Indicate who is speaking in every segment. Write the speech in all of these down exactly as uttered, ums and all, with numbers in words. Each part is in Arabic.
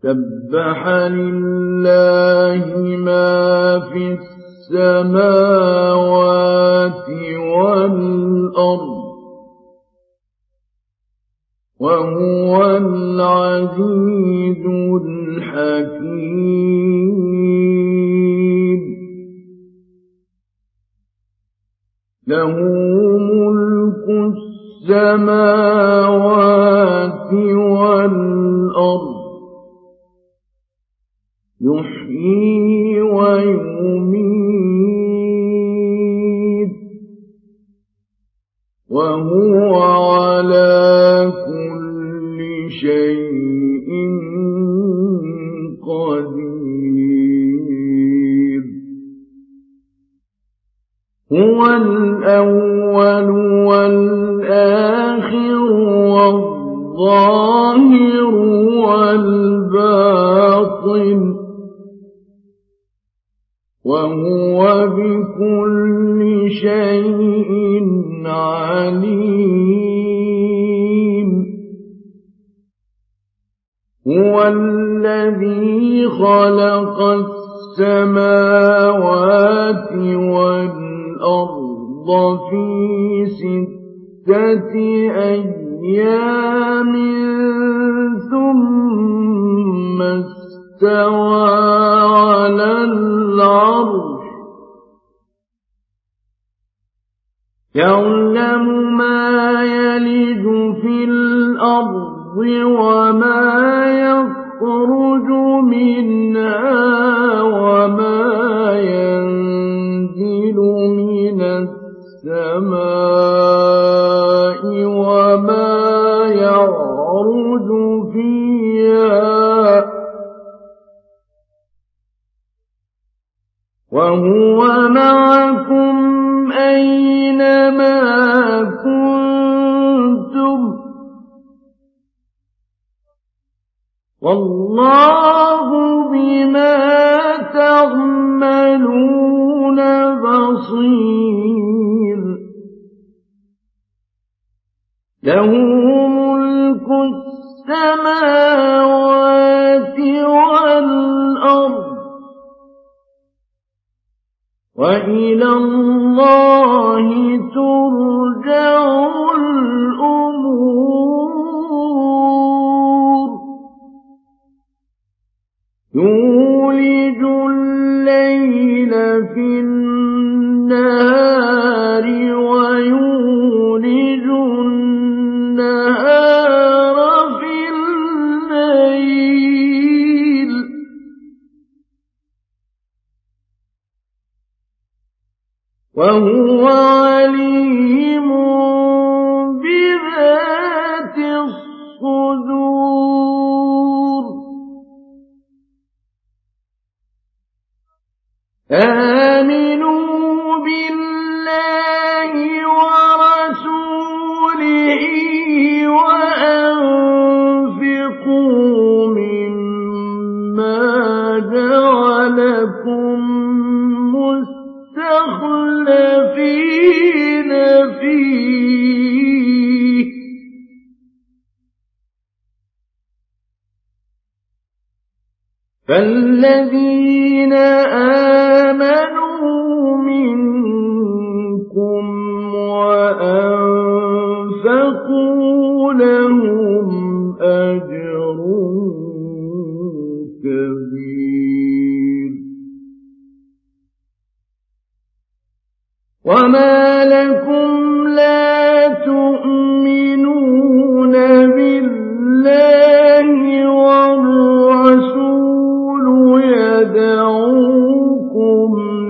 Speaker 1: سبح لله ما في السماوات والأرض وهو العزيز الحكيم له ملك السماوات والأرض يحيي ويميت وهو على كل شيء قدير هو الأول والآخر والظاهر والباطن وهو بكل شيء عليم هو الذي خلق السماوات والأرض في ستة أيام ثم استوى على العرش يعلم ما يلج في الأرض وما يخرج منها وما ينزل من السماء وما يعرج فيها وهو معكم أينما كنتم والله بما تعملون بصير له ملك السماوات والأرض وإلى الله ترجع الأمور يولج الليل في النهار ويولج النهار في الليل وهو عليم بذات الصدور آمنوا بالله ورسوله وأنفقوا مما جعلكم مستخلفين فيه فالذين آمنوا منكم وأنفقوا لهم أجر كبير وما لكم لا تؤمنون بالله والرسول يدعوكم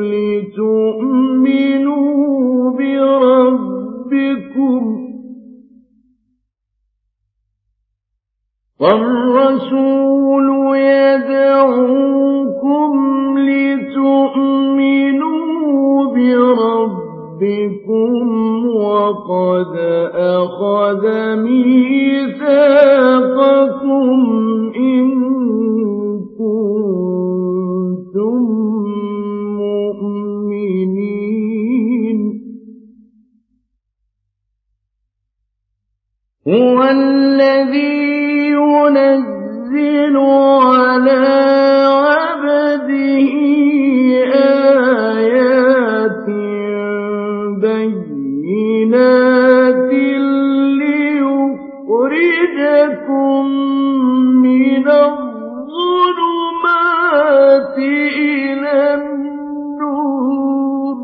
Speaker 1: لتؤمنوا بربكم والرسول يدعوكم لتؤمنوا بربكم وقد أخذ ميثاقكم إن كنتم مؤمنين هو الذي ينزل على عَلَىٰ عَبْدِهِ آيَاتٍ بَيِّنَاتٍ لِّيُخْرِجَكُم مِّنَ الظُّلُمَاتِ إِلَى النُّورِ ۚ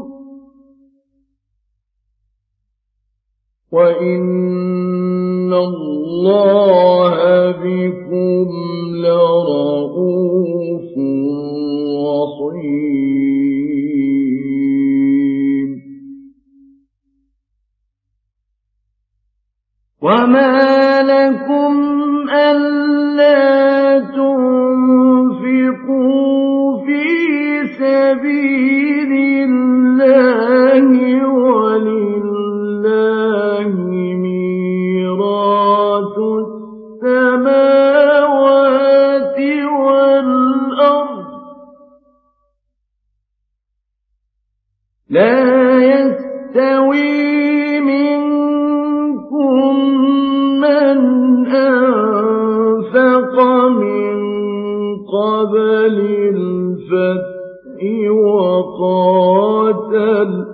Speaker 1: وَإِنَّ اللَّهَ بِكُمْ لَرَءُوفٌ رَّحِيمٌ. وَمَا لَكُمْ أَلَّا تُنفِقُوا فِي سَبِيلِ اللَّهِ وَلِلَّهِ مِيرَاثُ السَّمَاوَاتِ وَالْأَرْضِ ۚ لَا يَسْتَوِي مِنكُم مَّنْ أَنفَقَ مِن قَبْلِ الْفَتْحِ وَقَاتَلَ ۚ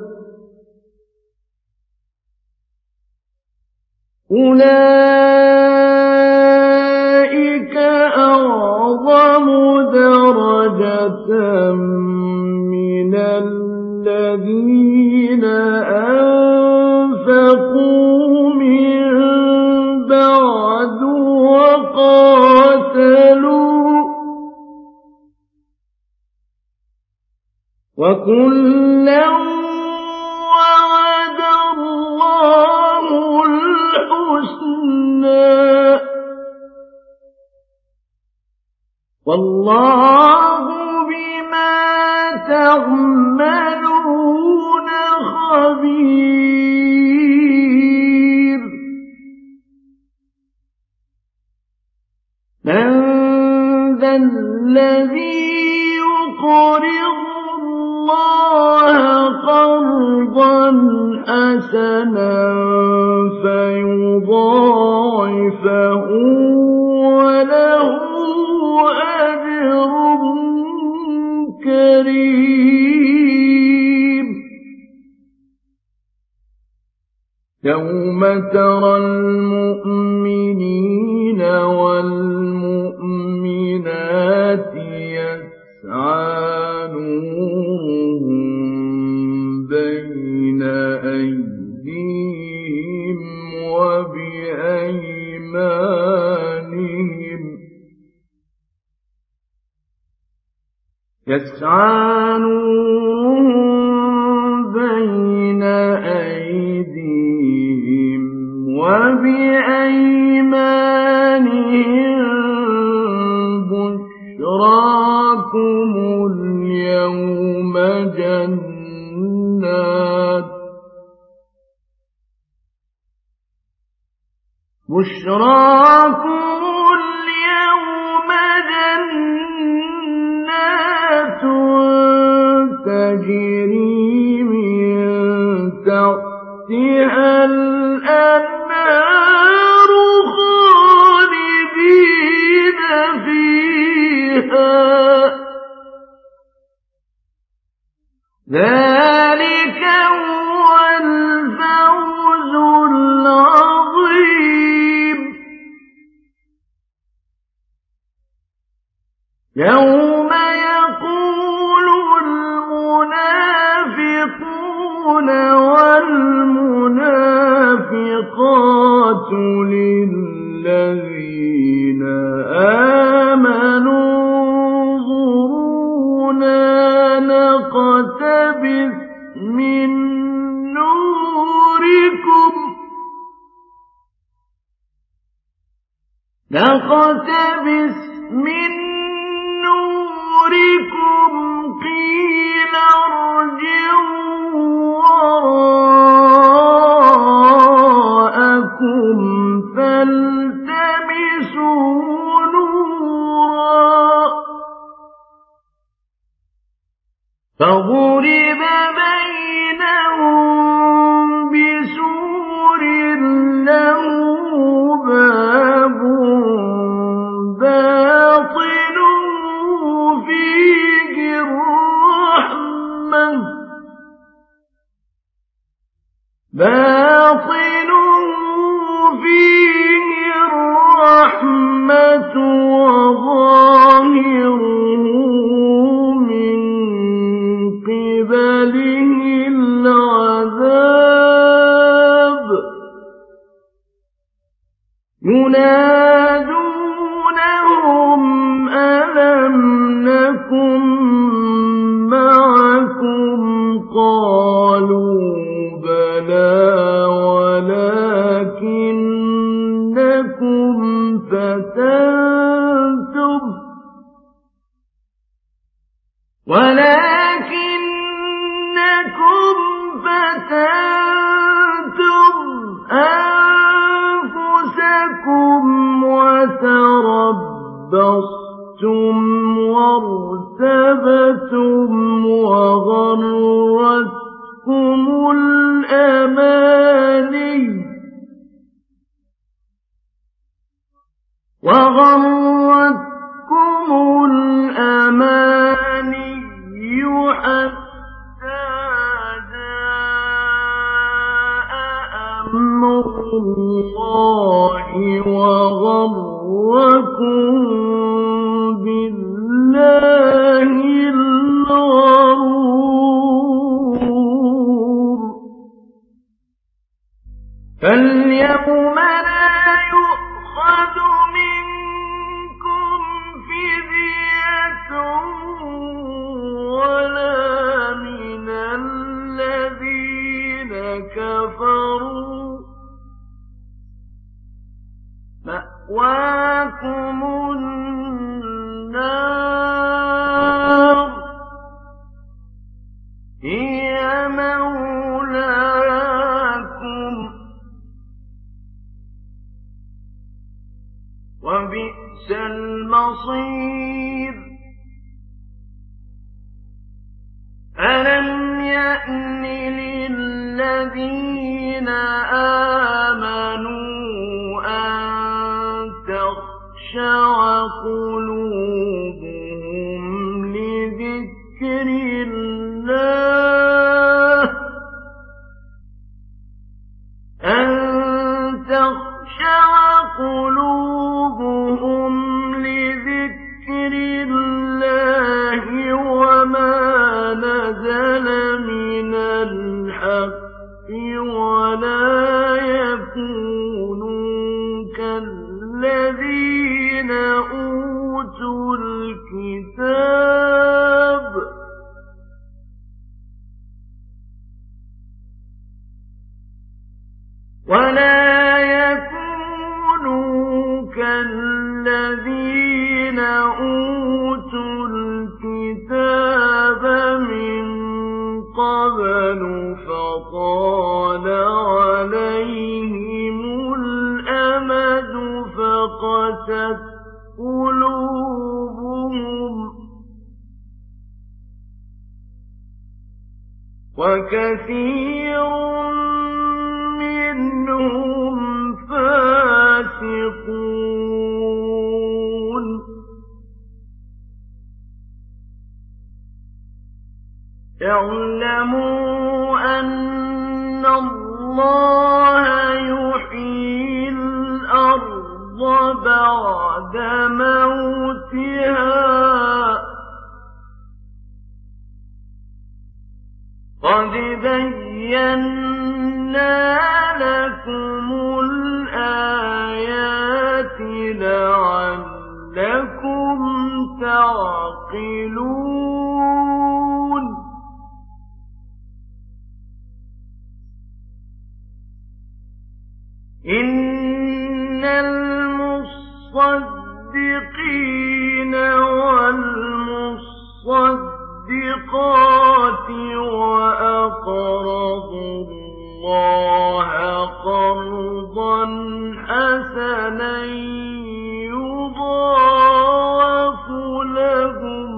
Speaker 1: أُولَٰئِكَ أَعْظَمُ دَرَجَةً مِّنَ الَّذِينَ أَنفَقُوا مِن بَعْدُ وَقَاتَلُوا ۚ وَكُلًّا وَعَدَ اللَّهُ الْحُسْنَىٰ ۚ وَاللَّهُ بِمَا تَعْمَلُونَ خَبِيرٌ. مَّن ذَا الَّذِي يُقْرِضُ اللَّهَ قَرْضًا حَسَنًا فَيُضَاعِفَهُ وَلَهُ أَجْرٌ كَرِيمٌ. يَوْمَ تَرَى الْمُؤْمِنِينَ وَالْمُؤْمِنَاتِ يَسْعَىٰ نُورُهُم بَيْنَ أَيْدِيهِمْ وَبِأَيْمَانِهِمْ يَسْعَىٰ نُورُهُم بَيْنَ أَيْدِيهِمْ وَبِأَيْمَانِهِم بُشْرَاكُمُ الْيَوْمَ جَنَّاتٌ بُشْرَاكُمُ الْيَوْمَ جَنَّاتٌ تَجْرِي مِن تَحْتِهَا الْأَنْهَارُ خَالِدِينَ فِيهَا ۚ ذَلِكَ هُوَ الْفَوْزُ الْعَظِيمُ. يَوْمَ يَقُولُ الْمُنَافِقُونَ وَالْمُنَافِقَاتُ لِلَّذِينَ آمَنُوا انظُرُونَا نَقْتَبِسْ مِن نُّورِكُمْ نَقْتَبِسْ مِن نُّورِكُمْ قِيلَ ارْجِعُوا وَرَاءَكُمْ فَالْتَمِسُوا نُورًا فَضُرِبَ بَيْنَهُم بِسُورٍ لَّهُ بَابٌ بَاطِنُهُ نكن معكم قالوا بلى ولكنكم فتنتم ولكنكم فتنتم أنفسكم وتربصتم وارتبتم وغرتكم الأماني وغرتكم الأماني حتى جاء أمر الله وغركم بالله الغرور فاليوم لا يؤخذ منكم فدية ولا من الذين كفروا مأواكم النار هي مولاكم وبئس المصير ألم يأن للذين آمنوا أن تخشع قلوبهم لذكر الله أن تخشع قلوبهم لذكر الله وما نزل من الحق ولا يكونوا كالذين أوتوا الكتاب ولا يكونوا كالذين أوتوا الكتاب من قبل فطال عليهم الأمد فقست قلوبهم وكثير منهم فاسقون اعلموا أن الله يحيي الأرض بعد موتها قد بينا لكم الآيات لعلكم تعقلون إن المصدقين والمصدقات وأقرضوا الله قرضا حسنا يضاعف لهم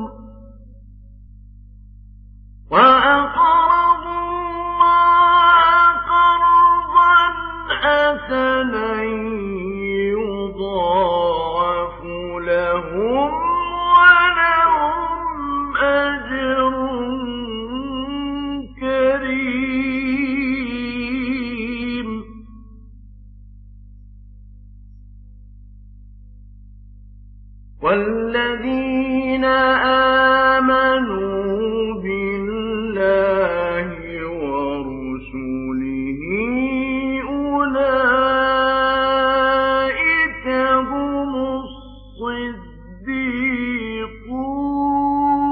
Speaker 1: وأقرضوا الله قرضا حسنا يضاعف لهم ولهم أجر كريم والذين آمنوا بالله ورسله أولئك هم الصديقون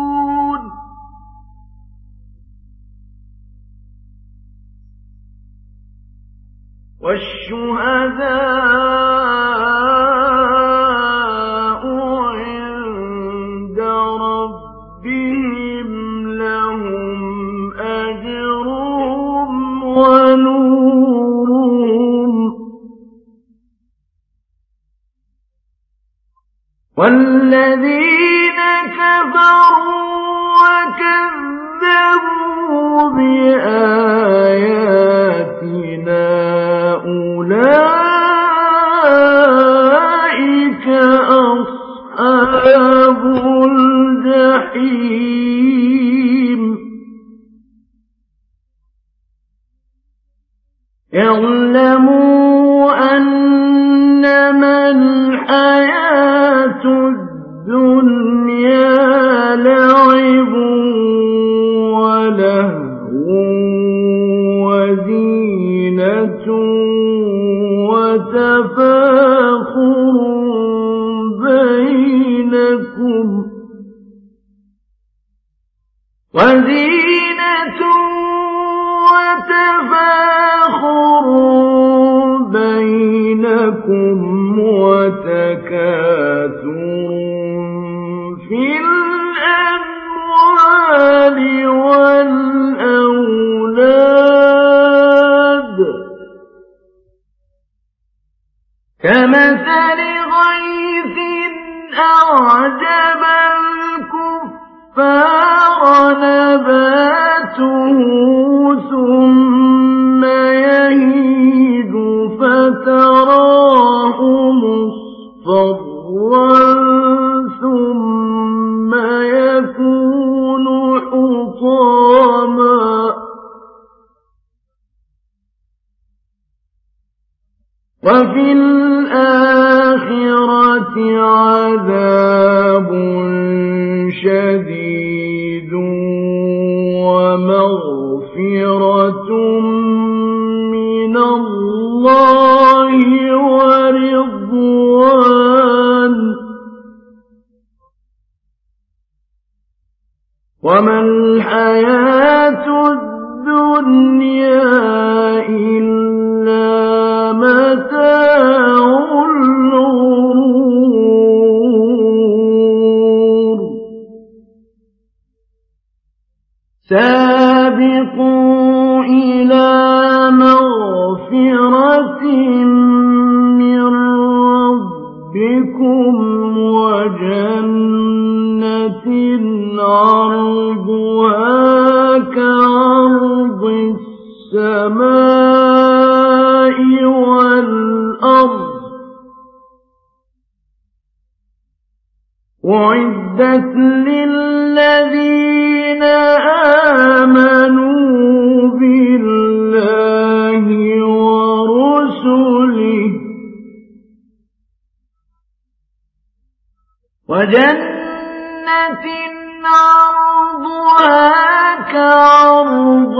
Speaker 1: والشهداء عند ربهم لهم أجرهم ونورهم والذين كفروا وكذبوا بآياتنا أولئك أصحاب الجحيم اعلموا أنما الحياة الدنيا لعب ولهو وزينة وتفاخر بينكم وزينة وتفاخر بينكم وتكاثر في الأموال والأولاد كمثل غيث أعجب الكفار نباته ثم يهيج فتراه مصفرا ثم يكون حطاما وفي الآخرة عذاب شديد ومغفرة من الله ورضوان وما الحياة الدنيا إلا متاع الغرور سابقوا إلى مغفرة من ربكم وجنة عرضها كعرض السماء والأرض أعدت للذين آمنوا بالله ورسله وجنة عرضها كعرض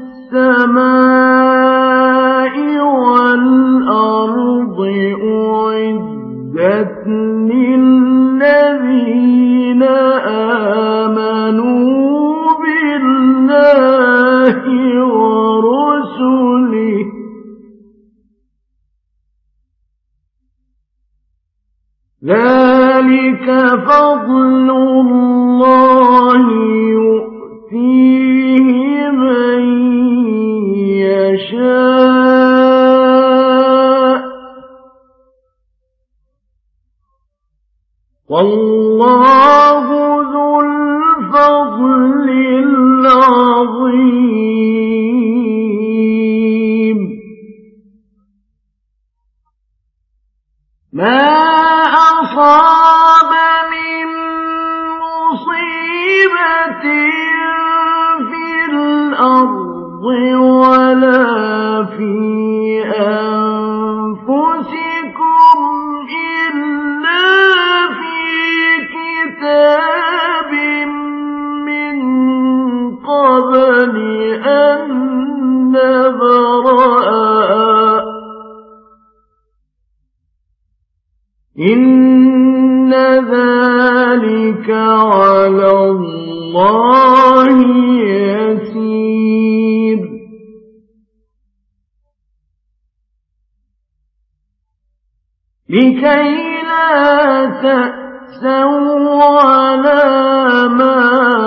Speaker 1: السماء والأرض أعدت للذين آمنوا بالله ورسله ذلك فضل الله يؤتيه من يشاء والله ذو الفضل العظيم ما أصاب من مصيبة في الأرض ولا في أنفسكم إلا في كتاب من قبل أن نبرأها إن ذلك على الله يسير لكي لا تأسوا على ما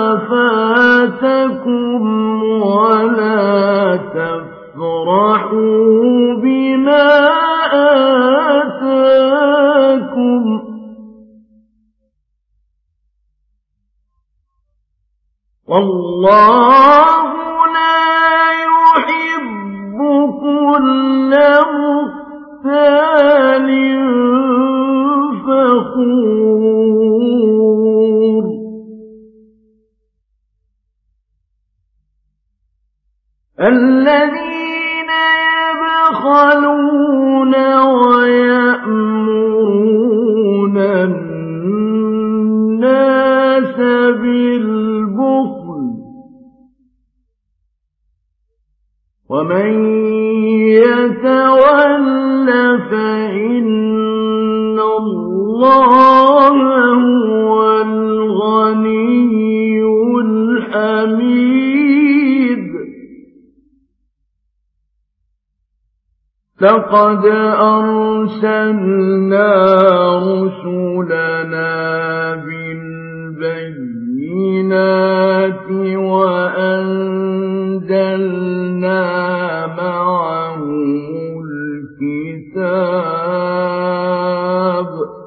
Speaker 1: فاتكم ولا تفرحوا بما آتاكم والله لا يحب كل مختال فخور الذين يبخلون ويأمرون الناس بالبخل ومن يتول فإن الله هو الغني الحميد لقد أرسلنا رسلنا بالبينات وأنزلنا معهم الكتاب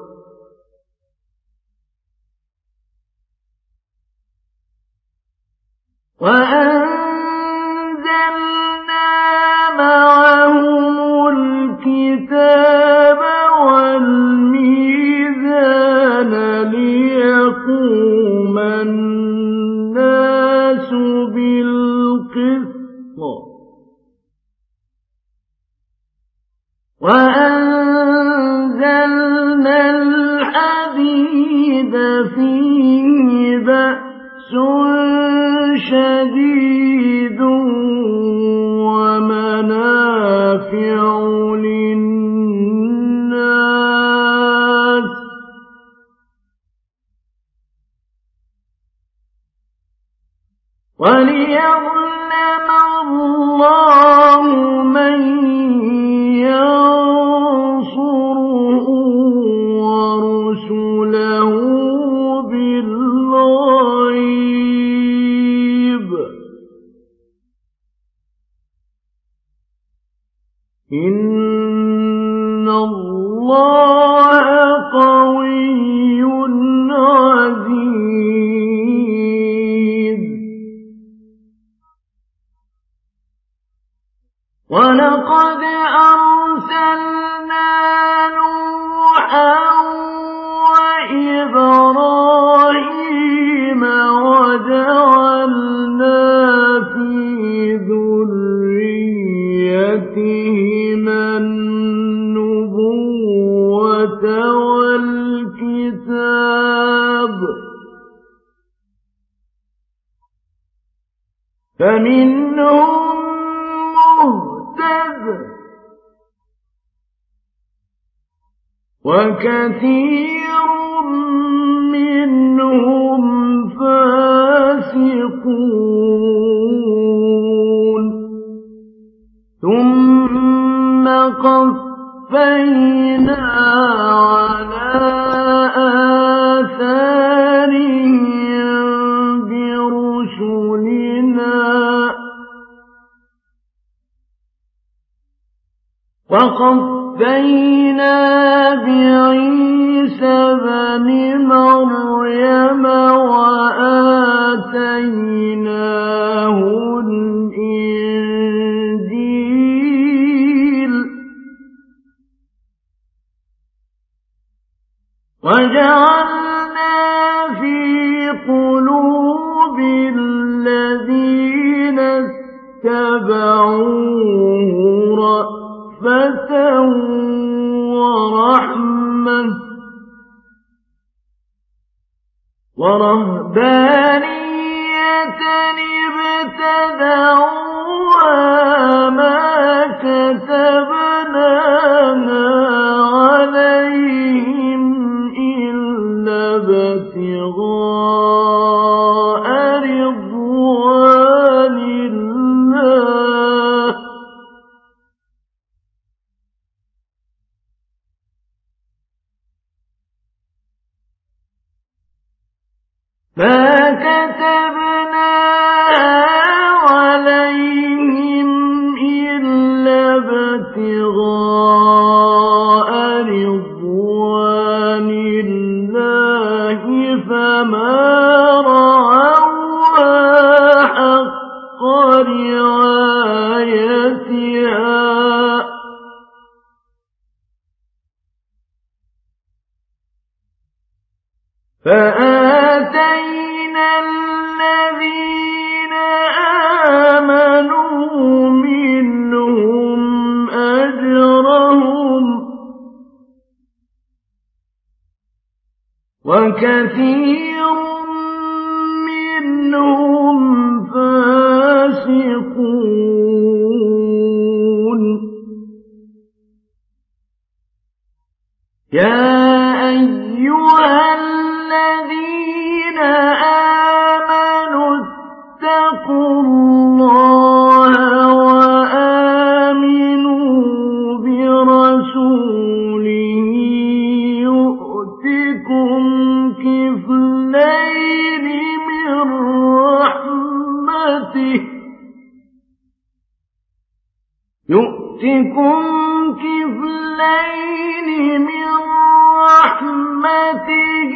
Speaker 1: وأنزلنا معهم الكتاب والميزان ليقوم الناس بالقسط وأنزلنا الحديد فيه بأس شديد ومنافع للناس وليعلم الله من ينصره ورسله بالغيب إن الله قوي عزيز ولقد أرسلنا نوحا وإبراهيم وجعلنا في ذريتهما النبوة والكتاب فمنهم مهتد وكثير منهم فاسقون ثم قفينا على آثارهم برسلنا وقفينا بعيسى بن مريم وآتيناه الإنجيل وجعلنا في قلوب الذين اتبعوه رأفة ورحمة ورهبانية ابتدعوها ما كتبناها عليهم إلا ابتغاء رضوان الله. ما كتبنا عليهم إلا ابتغاء رضوان الله فما رعوها حق رعايتها فآتينا الذين آمنوا منهم أجرهم وكثير منهم فاسقون يا أيها الذين آمنوا اتقوا الله وآمنوا برسوله يؤتكم كفلين من رحمته يؤتكم كفلين من رحمته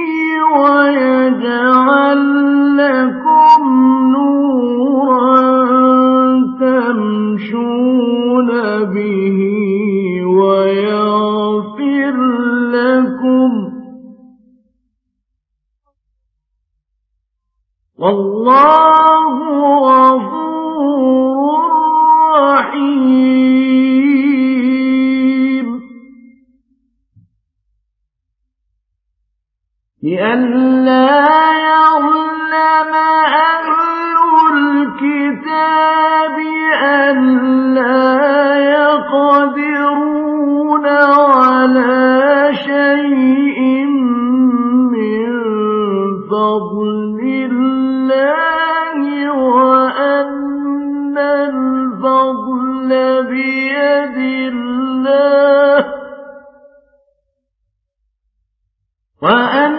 Speaker 1: ويجعل لكم نورا تمشون به ويغفر لكم والله غفور رحيم لئلا يعلم أهل الكتاب ألا يقدرون على شيء من فضل الله وأن الفضل بيد الله وأن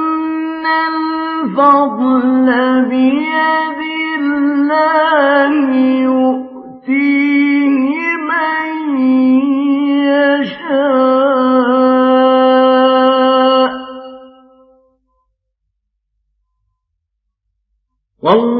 Speaker 1: الفضل بيد الله يؤتيه من يشاء والله